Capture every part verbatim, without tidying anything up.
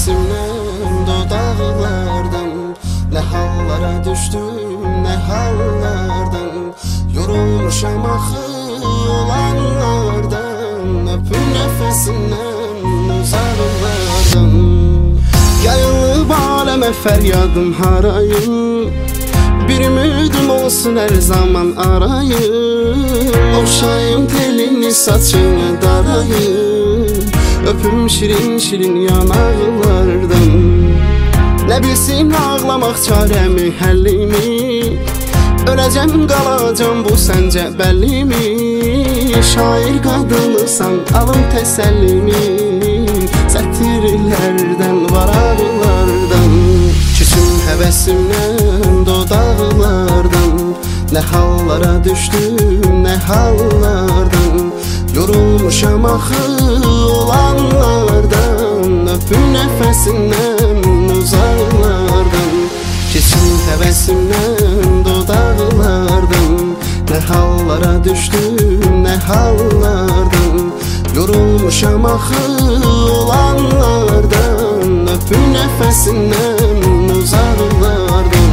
həvəsimdən dodaqlardan nə hallara düşdüm, nə hallardan yorulmuşam axı olanlardan, öpüm nəfəsindən uzaqlardan. Yayılıb aləmə fəryadım harayım, bir ümidim olsun hər zaman arayım. Oxşayım telini saçını darayım, öpüm şirin şirin yanaqlardan. Nə bilsin ağlamaq çarəmi, həllimi, öləcəm qalacam bu səncə bəllimi. Şair qadınısan alım təsəllimi, sətirlərdən varaqlardan. Küsüm həvəsimdən dodaqlardan nə hallara düşdüm, nə hallardan yorulmuşam axı olanlardan, öpüm nəfəsindən uzaqlardan. Küsüm həvəsimdən dodaqlardan nə hallara düşdüm, nə hallardan yorulmuşam axı olanlardan, öpüm nəfəsindən uzaqlardan.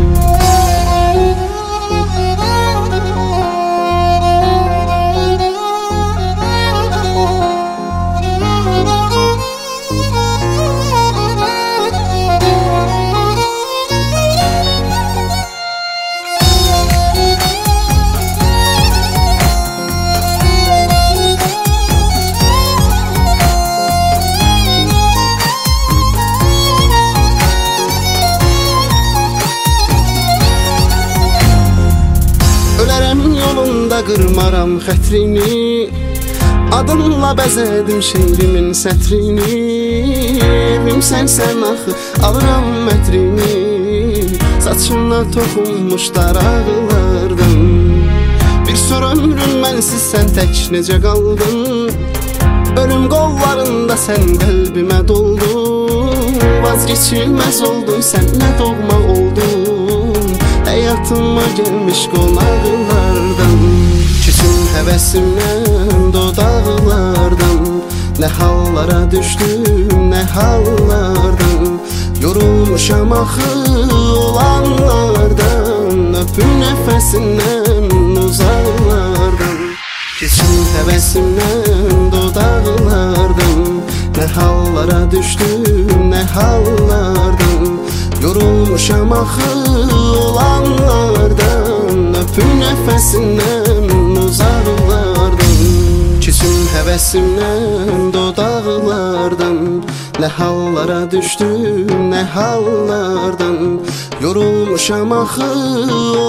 Yolunda qırmaram xətrini, adınla bəzədim şeirimin sətrini. Evim sənsən axı, alıram mətrini, saçına toxunmuş daraqlardan. Bir sonra ömrün mənsiz sən tək necə qaldın, ölüm qollarında sən qəlbimə doldun. Vazgeçilməz oldun, sən nə doğma oldun, həyatıma gəlmiş qonaqlardan. Küsüm həvəsimdən dodaqlardan nə hallara düşdüm, nə hallardan yorulmuşam axı olanlardan, öpüm nəfəsindən uzaqlardan. Küsüm həvəsimdən dodaqlardan nə hallara düşdüm, nə hallardan yorulmuşam axı olanlardan, öpüm nəfəsindən uzaqlardan. Küsüm həvəsimdən dodaqlardan nə hallara düşdüm, nə hallardan yorulmuşam axı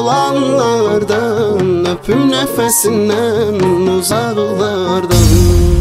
olanlardan, öpüm nəfəsindən uzaqlardan.